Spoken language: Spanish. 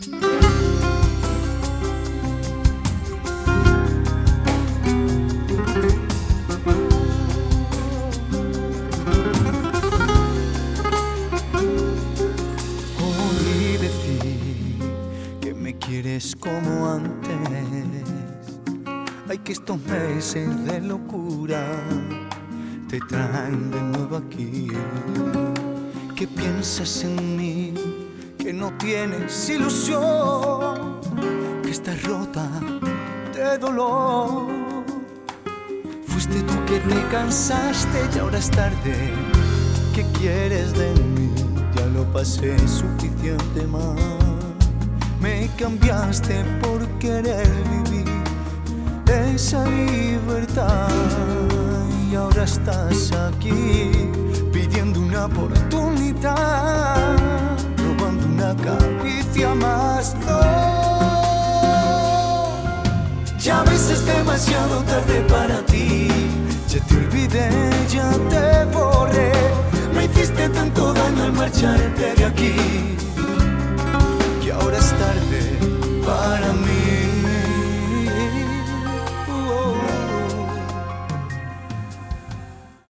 Oí decir que me quieres como antes. Ay, que estos meses de locura te traen de nuevo aquí. Que piensas en mí, que no tienes ilusión, que estás rota de dolor. Fuiste tú que te cansaste y ahora es tarde. ¿Qué quieres de mí? Ya lo pasé suficiente más. Me cambiaste por querer vivir esa libertad y ahora estás aquí pidiendo una oportunidad, robando una caricia más. No, ya ves, es demasiado tarde para ti. Ya te olvidé, ya te borré. Me hiciste tanto daño al marcharte de aquí.